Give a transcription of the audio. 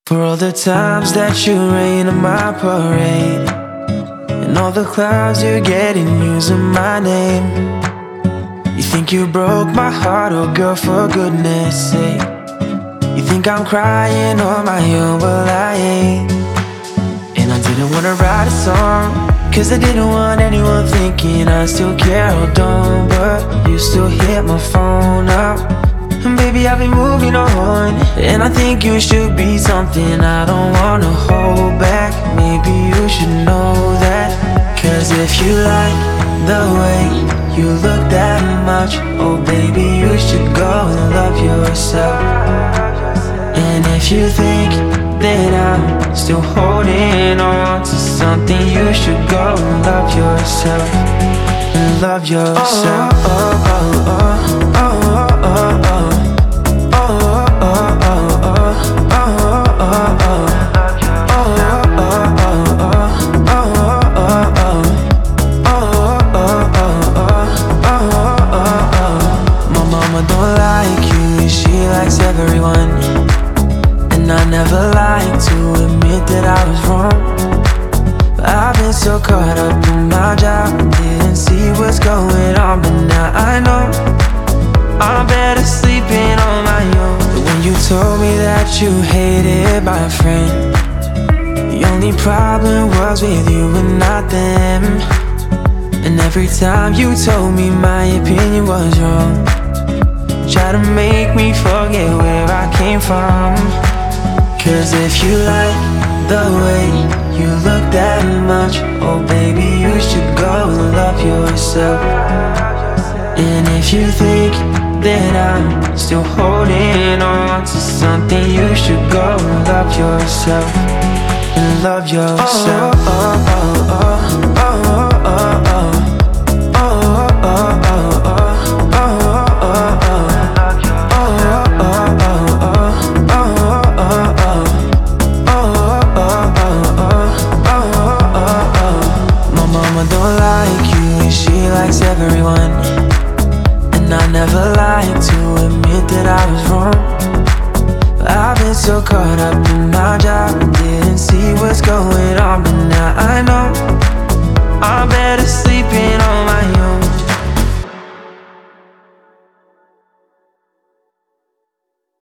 For all the times that you rain on my parade, and all the clouds you're getting using my name. You think you broke my heart, oh girl, for goodness sake. You think I'm crying on my own, well I ain't. And I didn't wanna write a song, cause I didn't want anyone thinking I still care or don't. But you still hit my phone up, and baby I've been moving on. And I think you should be something I don't wanna hold back. Maybe you should know that. Cause if you like the way you look that much, oh baby you should go and love yourself. And if you think that I'm still holding on to something, you should go and love yourself. And love yourself. My mama don't like you, she likes everyone. And I never like to admit that I was wrong. But I've been so caught up in my job, didn't see what's going on. But now I know I'm better sleeping on my own. But when you told me that you hated my friend, the only problem was with you and not them. And every time you told me my opinion was wrong, try to make me forget where I came from. Cause if you like the way you look that much, oh baby you should go and love yourself. And if you think that I'm still holding on to something, you should go and love yourself. And love yourself. Don't like you, she likes everyone. And I never like to admit that I was wrong. I've been so caught up in my job, didn't see